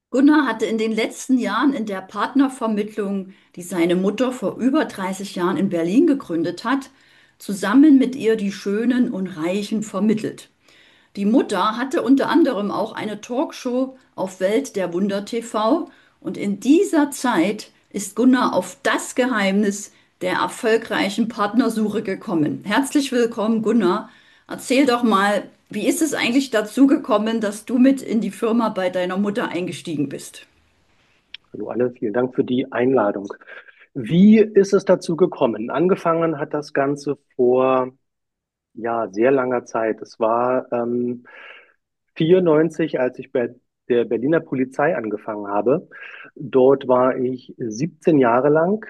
Gunnar hatte in den letzten Jahren in der Partnervermittlung, die seine Mutter vor über 30 Jahren in Berlin gegründet hat, zusammen mit ihr die Schönen und Reichen vermittelt. Die Mutter hatte unter anderem auch eine Talkshow auf Welt der Wunder TV und in dieser Zeit ist Gunnar auf das Geheimnis der erfolgreichen Partnersuche gekommen. Herzlich willkommen, Gunnar. Erzähl doch mal, wie ist es eigentlich dazu gekommen, dass du mit in die Firma bei deiner Mutter eingestiegen bist? Hallo alle, vielen Dank für die Einladung. Wie ist es dazu gekommen? Angefangen hat das Ganze vor sehr langer Zeit. Es war 94, als ich bei der Berliner Polizei angefangen habe. Dort war ich 17 Jahre lang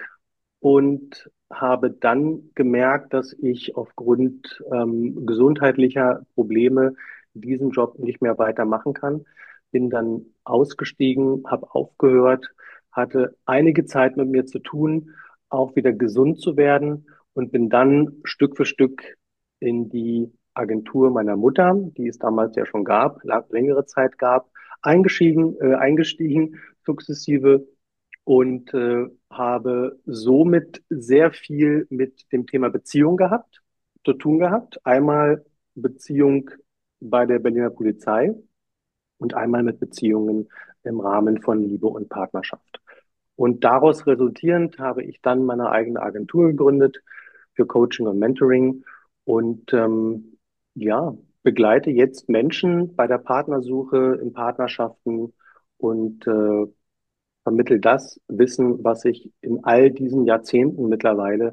und habe dann gemerkt, dass ich aufgrund gesundheitlicher Probleme diesen Job nicht mehr weitermachen kann. Bin dann ausgestiegen, habe aufgehört, hatte einige Zeit mit mir zu tun, auch wieder gesund zu werden und bin dann Stück für Stück in die Agentur meiner Mutter, die es damals ja schon gab, längere Zeit gab, eingestiegen sukzessive und habe somit sehr viel mit dem Thema Beziehung zu tun gehabt. Einmal Beziehung bei der Berliner Polizei und einmal mit Beziehungen im Rahmen von Liebe und Partnerschaft. Und daraus resultierend habe ich dann meine eigene Agentur gegründet für Coaching und Mentoring und ja, begleite jetzt Menschen bei der Partnersuche in Partnerschaften und vermittel das Wissen, was ich in all diesen Jahrzehnten mittlerweile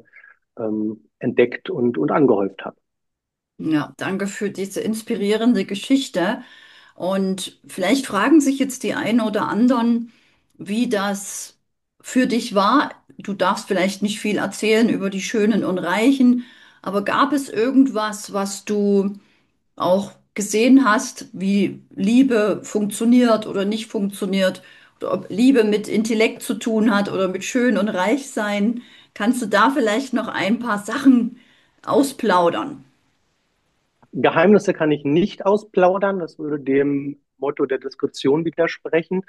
entdeckt und angehäuft habe. Ja, danke für diese inspirierende Geschichte. Und vielleicht fragen sich jetzt die einen oder anderen, wie das für dich war. Du darfst vielleicht nicht viel erzählen über die Schönen und Reichen, aber gab es irgendwas, was du auch gesehen hast, wie Liebe funktioniert oder nicht funktioniert, oder ob Liebe mit Intellekt zu tun hat oder mit schön und reich sein? Kannst du da vielleicht noch ein paar Sachen ausplaudern? Geheimnisse kann ich nicht ausplaudern. Das würde dem Motto der Diskussion widersprechen,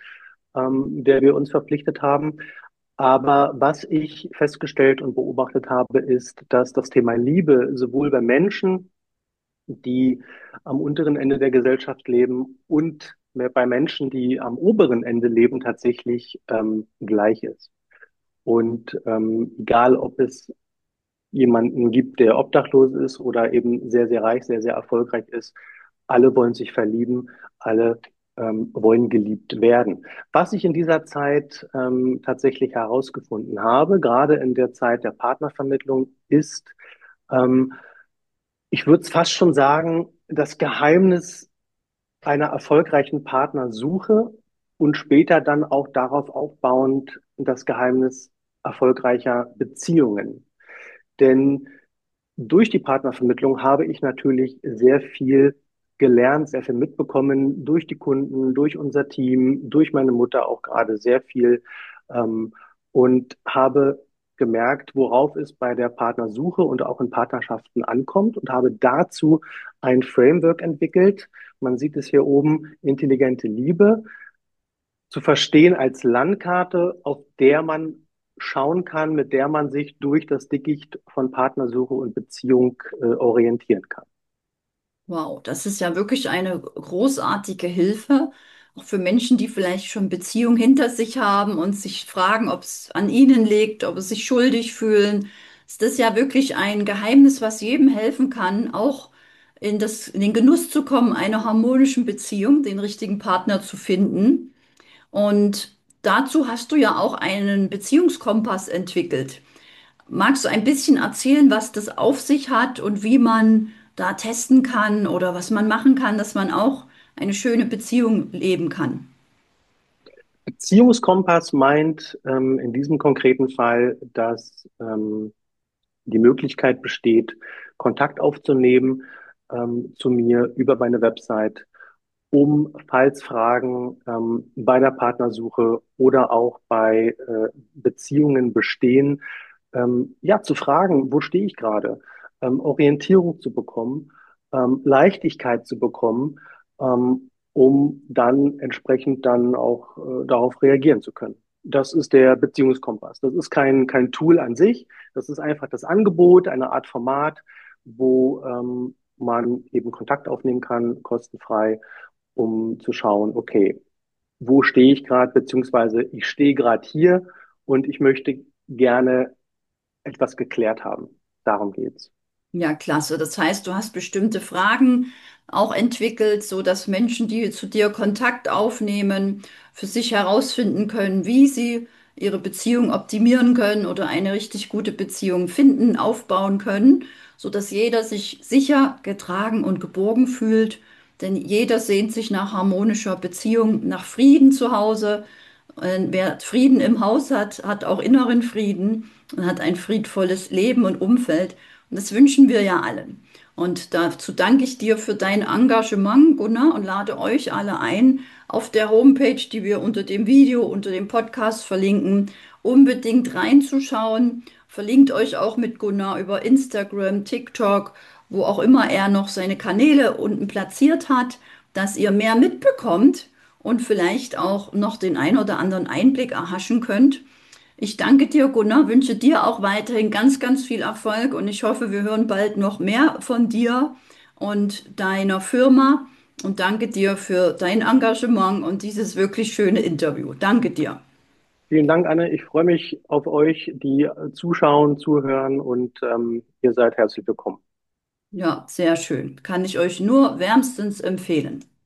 der wir uns verpflichtet haben. Aber was ich festgestellt und beobachtet habe, ist, dass das Thema Liebe sowohl bei Menschen, die am unteren Ende der Gesellschaft leben und mehr bei Menschen, die am oberen Ende leben, tatsächlich gleich ist. Und egal, ob es jemanden gibt, der obdachlos ist oder eben sehr, sehr reich, sehr, sehr erfolgreich ist. Alle wollen sich verlieben, alle wollen geliebt werden. Was ich in dieser Zeit tatsächlich herausgefunden habe, gerade in der Zeit der Partnervermittlung, ist, ähm, ich würde es fast schon sagen, das Geheimnis einer erfolgreichen Partnersuche und später dann auch darauf aufbauend das Geheimnis erfolgreicher Beziehungen. Denn durch die Partnervermittlung habe ich natürlich sehr viel gelernt, sehr viel mitbekommen, durch die Kunden, durch unser Team, durch meine Mutter auch gerade sehr viel ähm, und habe gemerkt, worauf es bei der Partnersuche und auch in Partnerschaften ankommt und habe dazu ein Framework entwickelt. Man sieht es hier oben, intelligente Liebe, zu verstehen als Landkarte, auf der man schauen kann, mit der man sich durch das Dickicht von Partnersuche und Beziehung orientieren kann. Wow, das ist ja wirklich eine großartige Hilfe, auch für Menschen, die vielleicht schon Beziehungen hinter sich haben und sich fragen, ob es an ihnen liegt, ob es sich schuldig fühlen. Ist das ja wirklich ein Geheimnis, was jedem helfen kann, auch in den Genuss zu kommen, einer harmonischen Beziehung, den richtigen Partner zu finden. Und dazu hast du ja auch einen Beziehungskompass entwickelt. Magst du ein bisschen erzählen, was das auf sich hat und wie man da testen kann oder was man machen kann, dass man auch eine schöne Beziehung leben kann? Beziehungskompass meint in diesem konkreten Fall, dass die Möglichkeit besteht, Kontakt aufzunehmen zu mir über meine Website, um, falls Fragen bei der Partnersuche oder auch bei Beziehungen bestehen, ja, zu fragen, wo stehe ich gerade, Orientierung zu bekommen, Leichtigkeit zu bekommen, um dann entsprechend dann auch darauf reagieren zu können. Das ist der Beziehungskompass. Das ist kein Tool an sich. Das ist einfach das Angebot, eine Art Format, wo man eben Kontakt aufnehmen kann, kostenfrei, um zu schauen, okay, wo stehe ich gerade, beziehungsweise ich stehe gerade hier und ich möchte gerne etwas geklärt haben. Darum geht's. Ja, klasse. Das heißt, du hast bestimmte Fragen auch entwickelt, so dass Menschen, die zu dir Kontakt aufnehmen, für sich herausfinden können, wie sie ihre Beziehung optimieren können oder eine richtig gute Beziehung finden, aufbauen können, so dass jeder sich sicher, getragen und geborgen fühlt. Denn jeder sehnt sich nach harmonischer Beziehung, nach Frieden zu Hause. Wer Frieden im Haus hat, hat auch inneren Frieden und hat ein friedvolles Leben und Umfeld. Und das wünschen wir ja allen. Und dazu danke ich dir für dein Engagement, Gunnar, und lade euch alle ein, auf der Homepage, die wir unter dem Video, unter dem Podcast verlinken, unbedingt reinzuschauen. Verlinkt euch auch mit Gunnar über Instagram, TikTok, wo auch immer er noch seine Kanäle unten platziert hat, dass ihr mehr mitbekommt und vielleicht auch noch den ein oder anderen Einblick erhaschen könnt. Ich danke dir, Gunnar, wünsche dir auch weiterhin ganz, ganz viel Erfolg und ich hoffe, wir hören bald noch mehr von dir und deiner Firma und danke dir für dein Engagement und dieses wirklich schöne Interview. Danke dir. Vielen Dank, Anne. Ich freue mich auf euch, die zuschauen, zuhören und ihr seid herzlich willkommen. Ja, sehr schön. Kann ich euch nur wärmstens empfehlen.